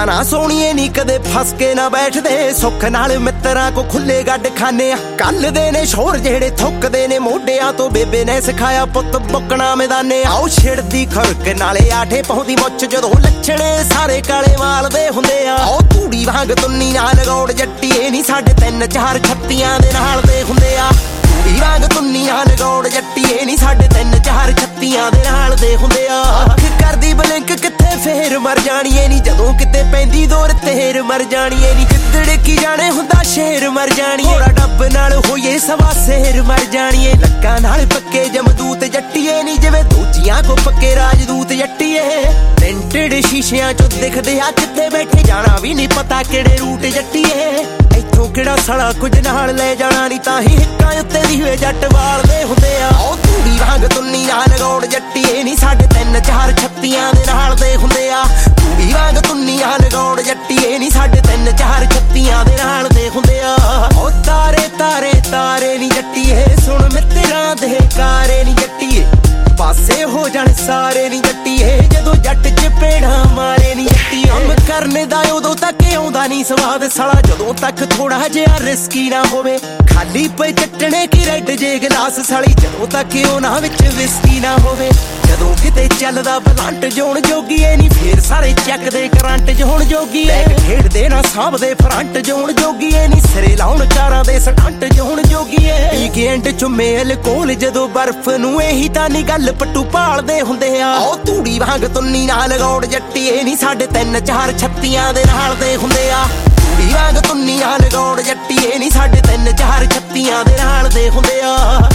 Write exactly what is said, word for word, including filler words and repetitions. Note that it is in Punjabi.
ਯਾਰਾਂ ਨਾ ਸੋਹਣੀਏ ਨੀ ਕਦੇ ਫਸ ਕੇ ਨਾ ਬੈਠਦੇ ਸੁੱਖ ਨਾਲ ਮਿੱਤਰਾਂ ਕੋ ਖੁੱਲੇ ਗੱਡ ਖਾਨੇ ਆ ਕੱਲ ਦੇ ਨੇ ਸ਼ੋਰ ਜਿਹੜੇ ਥੁੱਕਦੇ ਨੇ ਮੋਢਿਆਂ ਤੋਂ ਬੇਬੇ ਨੇ ਸਿਖਾਇਆ ਪੁੱਤ ਬੁੱਕਣਾ ਮੈਦਾਨੇ ਆਓ ਛਿੜਦੀ ਖੁਰਕ ਨਾਲੇ ਆਠੇ ਪਾਉਂਦੀ ਮੁੱਛ ਜਦੋਂ ਲੱਛਣੇ ਸਾਰੇ ਕਾਲੇ ਮਾਲਦੇ ਹੁੰਦੇ ਆ ਆਓ ਧੂੜੀ ਵਾਂਗ ਤੁੰਨੀ ਨਾਲ ਗੌੜ ਜੱਟੀਏ ਨੀ ਸਾਡੇ ਤਿੰਨ ਚਾਰ ਛੱਤੀਆਂ ਦੇ ਨਾਲ ਦੇ ਹੁੰਦੇ ਆ ਧੂੜੀ ਵਾਂਗ ਤੁੰਨੀ ਨਾਲ ਗੌੜ ਜੱਟੀਏ ਨੀ ਸਾਡੇ ਤਿੰਨ ਚਾਰ ਛੱਤੀਆਂ ਦੇ ਨਾਲ ਦੇ ਹੁੰਦੇ ਆ ਅੱਖ ਕਰਦੀ ਬਲਿੰਕ ਕਿੱਥੇ ਫੇਰ ਮਰ ਜਾਣੀਏ ਨੀ ਜਦੋਂ ਕਿਤੇ ਪੈਂਦੀ ਦੌਰ ਤੇਰ ਮਰ ਜਾਣੀਏ ਨੀ ਕਿੱਦੜ ਕੀ ਜਾਣੇ ਹੁੰਦਾ ਸ਼ੇਰ ਮਰ ਜਾਣੀਏ ਥੋੜਾ ਡੱਬ ਨਾਲ ਹੋਈਏ ਸਵਾ ਸ਼ੇਰ ਮਰ ਜਾਣੀਏ ਲੱਕਾਂ ਨਾਲ ਪੱਕੇ ਜਮਦੂਤ ਜੱਟੀਏ ਨੀ ਜਿਵੇਂ ਦੂਜੀਆਂ ਕੋ ਪੱਕੇ ਰਾਜਦੂਤ ਜੱਟੀਏ ਟੈਂਟਡ ਸ਼ੀਸ਼ਿਆਂ ਚੋਂ ਦਿਖਦੇ ਆ ਕਿੱਥੇ ਬੈਠੇ ਜਾਣਾ ਵੀ ਨਹੀਂ ਪਤਾ ਕਿਹੜੇ ਰੂਟ ਜੱਟੀਏ ਇੱਥੋਂ ਕਿਹੜਾ ਸੜਾ ਕੁਝ ਨਾਲ ਲੈ ਜਾਣਾ ਨੀ ਤਾਂ ਹੀ ਹਿੱਕਾਂ ਉੱਤੇ ਦੀ ਹੋਏ ਜੱਟ ਵਾਲਦੇ ਹੁੰਦੇ ਆ ਉਹ ਧੂੜੀ ਵਾਂਗ ਤੁੰਨੀ ਨਾਲ ਗੌੜ ਜੱਟੀਏ ਨੀ ਸਾਡੇ ਤਿੰਨ ਚਾਰ ਛੱਤੀਆਂ ਦੇ ਨਾਲ ਦੇ ਹੁੰਦੇ ਆ ਧੂੜੀ ਵਾਂਗ ਤੁੰਨੀ ਨਾਲ ਗੌੜ ਜੱਟੀਏ ਨੀ ਸਾਡੇ ਤਿੰਨ ਚਾਰ ਛੱਤੀਆਂ ਦੇ ਨਾਲ ਦੇ ਹੁੰਦੇ ਆ ਉਹ ਤਾਰੇ ਤਾਰੇ ਤਾਰੇ ਨੀ ਜੱਟੀਏ ਸੁਣ ਮਿੱਤਰਾਂ ਦੇ ਕਾਰੇ ਨੀ ਜੱਟੀਏ ਪਾਸੇ ਹੋ ਜਾਣ ਸਾਰੇ ਨੀ ਜੱਟੀਏ ਜਦੋਂ ਜੱਟ ਚਪੇੜਾ ਮਾਰੇ ਨੀ ਜੱਟੀਏ ਕੰਮ ਕਰਨੇ ਦਾ ਉਦੋਂ ਤੱਕ ਆਉਂਦਾ ਨਹੀਂ ਸਵਾਦ ਸਾਲਾ ਜਦੋਂ ਤੱਕ ਥੋੜਾ ਜਿਹਾ ਰਿਸਕੀ ਨਾ ਹੋਵੇ ਖਾਲੀ ਪਏ ਚੱਟਣੇ ਕੀ ਰੈਡ ਜੇ ਗਲਾਸ ਸਾਲੀ ਜਦੋਂ ਤੱਕ ਉਹਨਾਂ ਵਿੱਚ ਵਿਸਕੀ ਨਾ ਹੋਵੇ ਜਦੋਂ ਕਿਤੇ ਚੱਲਦਾ ਬਲੰਟ ਜੋਣ ਜੋਗੀਏ ਨੀ ਫੇਰ ਸਾਰੇ ਚੱਕਦੇ ਕਰੰਟ ਜੋਣ ਜੋਗੀਏ ਖੇਡਦੇ ਨਾ ਸਾਂਭਦੇ ਫਰੰਟ ਜੋਣ ਜੋਗੀਏ ਨੀ ਸਿਰੇ ਲਾਉਣ ਕਾਰਾਂ ਦੇ ਸਟੰਟ ਜੋਣ ਜੋਗੀਏ ਵੀਕਐਂਡ ਚ ਮੇਲ ਕੋਲ ਜਦੋਂ ਬਰਫ਼ ਨੂੰ ਇਹੀ ਤਾਂ ਨੀ ਗੱਲ ਪੱਟੂ ਭਾਲਦੇ ਹੁੰਦੇ ਆ ਉਹ ਧੂੜੀ ਵਾਂਗ ਤੁੰਨੀ ਨਾਲ ਗੌੜ ਜੱਟੀਏ ਨੀ ਸਾਡੇ ਤਿੰਨ ਚਾਰ ਛੱਤੀਆਂ ਦੇ ਨਾਲ ਦੇ ਹੁੰਦੇ ਆ ਧੂੜੀ ਵਾਂਗ ਤੁੰਨੀ ਨਾਲ ਗੌੜ ਜੱਟੀਏ ਨੀ ਸਾਡੇ ਤਿੰਨ ਚਾਰ ਛੱਤੀਆਂ ਦੇ ਨਾਲ ਦੇ ਹੁੰਦੇ ਆ